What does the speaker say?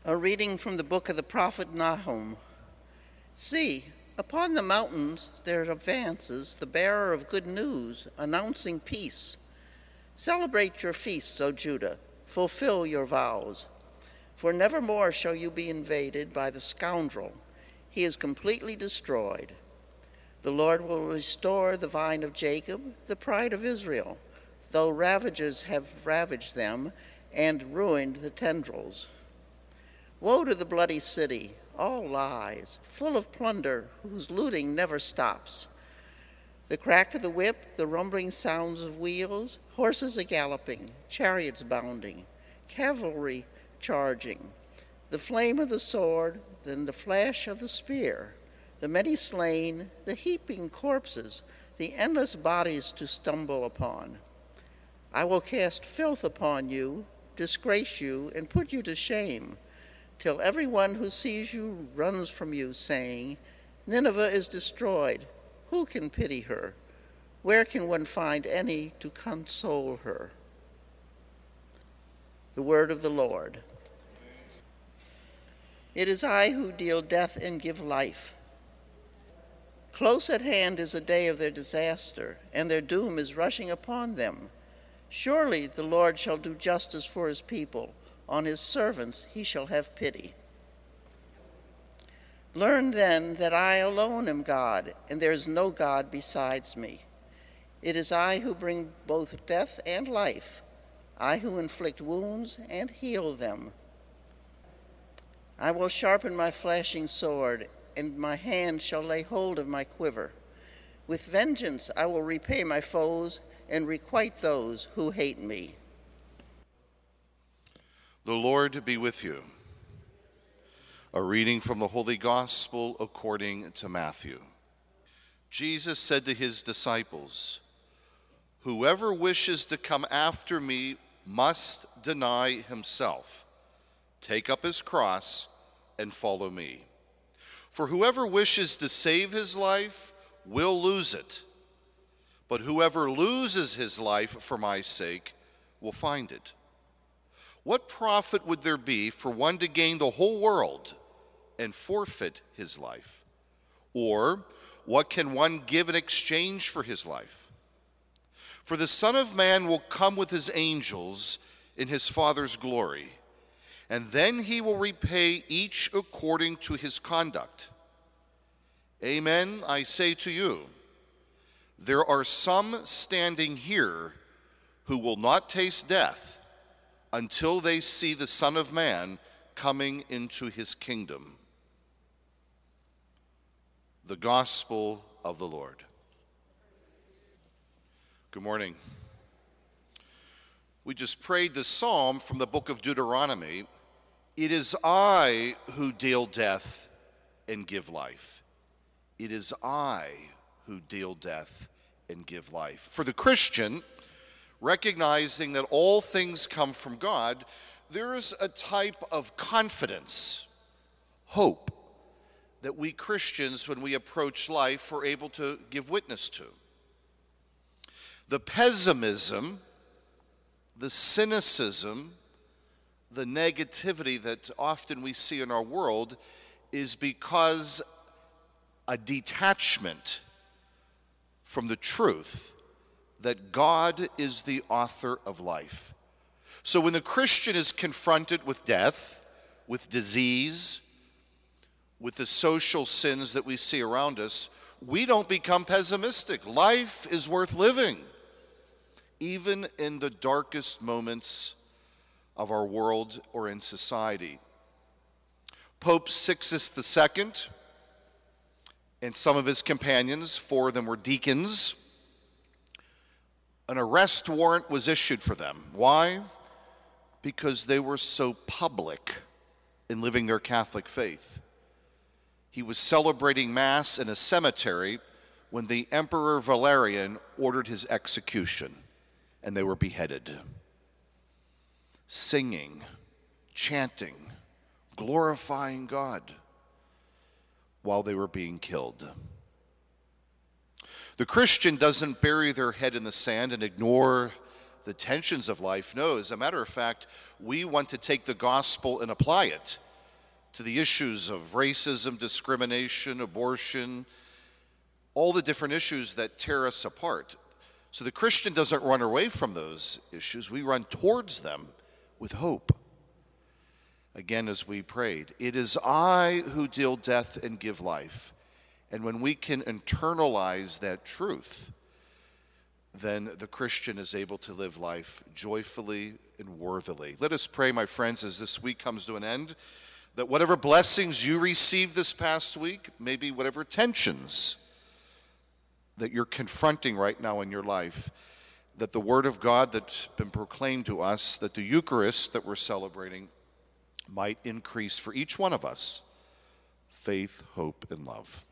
A reading from the book of the prophet Nahum. See, upon the mountains there advances the bearer of good news, announcing peace. Celebrate your feasts, O Judah, fulfill your vows. For nevermore shall you be invaded by the scoundrel. He is completely destroyed. The Lord will restore the vine of Jacob, the pride of Israel, though ravagers have ravaged them and ruined the tendrils. Woe to the bloody city, all lies, full of plunder, whose looting never stops. The crack of the whip, the rumbling sounds of wheels, horses a-galloping, chariots bounding, cavalry charging, the flame of the sword, then the flash of the spear, the many slain, the heaping corpses, the endless bodies to stumble upon. I will cast filth upon you, disgrace you, and put you to shame, till everyone who sees you runs from you, saying, Nineveh is destroyed. Who can pity her? Where can one find any to console her? The word of the Lord. It is I who deal death and give life. Close at hand is the day of their disaster, and their doom is rushing upon them. Surely the Lord shall do justice for his people. On his servants he shall have pity. Learn then that I alone am God, and there is no God besides me. It is I who bring both death and life, I who inflict wounds and heal them. I will sharpen my flashing sword, and my hand shall lay hold of my quiver. With vengeance I will repay my foes and requite those who hate me. The Lord be with you. A reading from the Holy Gospel according to Matthew. Jesus said to his disciples, Whoever wishes to come after me must deny himself, take up his cross, and follow me. For whoever wishes to save his life will lose it, but whoever loses his life for my sake will find it. What profit would there be for one to gain the whole world and forfeit his life? Or what can one give in exchange for his life? For the Son of Man will come with his angels in his Father's glory, and then he will repay each according to his conduct. Amen, I say to you, there are some standing here who will not taste death until they see the Son of Man coming into his kingdom. The Gospel of the Lord. Good morning. We just prayed the psalm from the book of Deuteronomy. It is I who deal death and give life. It is I who deal death and give life. For the Christian, recognizing that all things come from God, there is a type of confidence, hope, that we Christians, when we approach life, are able to give witness to. The pessimism, the cynicism, the negativity that often we see in our world is because a detachment from the truth that God is the author of life. So when the Christian is confronted with death, with disease, with the social sins that we see around us, we don't become pessimistic. Life is worth living, even in the darkest moments of our world or in society. Pope Sixtus II and some of his companions, 4 of them were deacons, an arrest warrant was issued for them. Why? Because they were so public in living their Catholic faith. He was celebrating Mass in a cemetery when the Emperor Valerian ordered his execution, and they were beheaded. Singing, chanting, glorifying God while they were being killed. The Christian doesn't bury their head in the sand and ignore the tensions of life. No, as a matter of fact, we want to take the gospel and apply it to the issues of racism, discrimination, abortion, all the different issues that tear us apart. So the Christian doesn't run away from those issues. We run towards them with hope. Again, as we prayed, it is I who deal death and give life. And when we can internalize that truth, then the Christian is able to live life joyfully and worthily. Let us pray, my friends, as this week comes to an end, that whatever blessings you received this past week, maybe whatever tensions that you're confronting right now in your life, that the Word of God that's been proclaimed to us, that the Eucharist that we're celebrating might increase for each one of us faith, hope, and love.